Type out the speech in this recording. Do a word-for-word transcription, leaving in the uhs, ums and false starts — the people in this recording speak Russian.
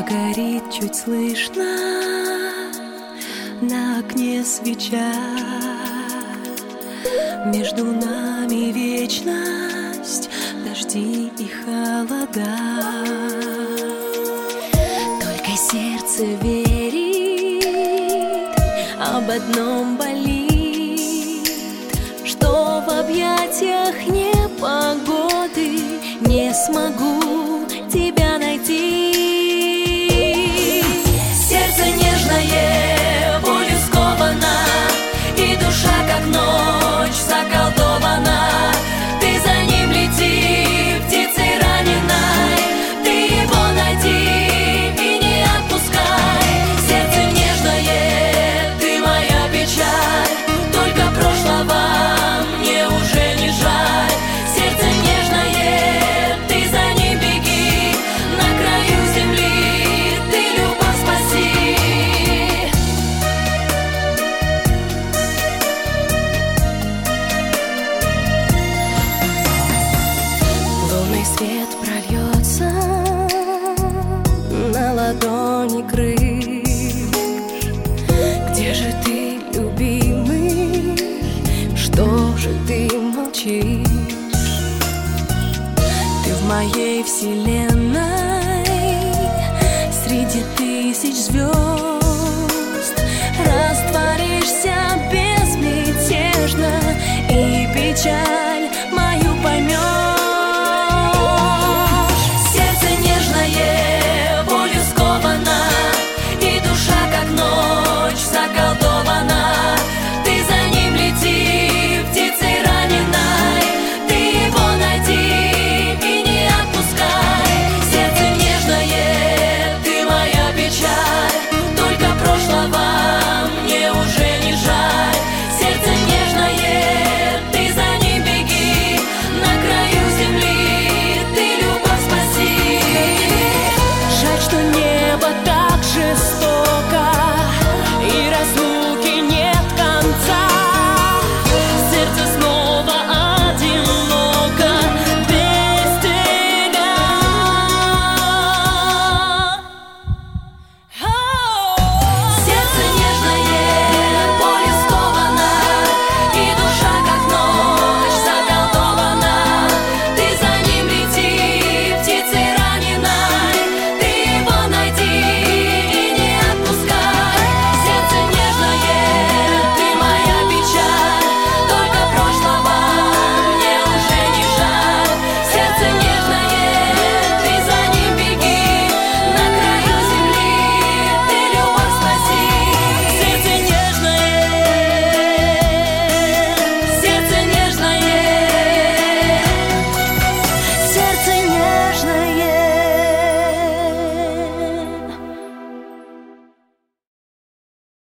горит чуть слышно, на окне свеча. Между нами вечность, дожди и холода. Только сердце верит, об одном болит, что в объятиях непогоды не смогу тебя найти. Сердце нежное, болью сковано, и душа как ночь заколдована. Ты за ним лети, птицей раненой, ты его найди и не отпускай. Сердце нежное, ты моя печаль, только прошлого мне уже не жаль. Сердце нежное, ты за ним беги, на краю земли ты любовь спаси. Лунный свет прольется на ладони крылья. Где же ты, любимый? Что же ты молчишь? Ты в моей вселенной, среди тысяч звезд, растворишься безмятежно, и печаль мою поймешь. Сердце нежное, болью сковано, и душа как ночь заколдована. Ты за ним лети, птицей раненой, ты его найди и не отпускай. Сердце нежное, ты моя печаль, только прошлого мне уже не жаль. Сердце нежное, ты за ним беги, на краю земли ты любовь спаси. Жаль, что небо так жестоко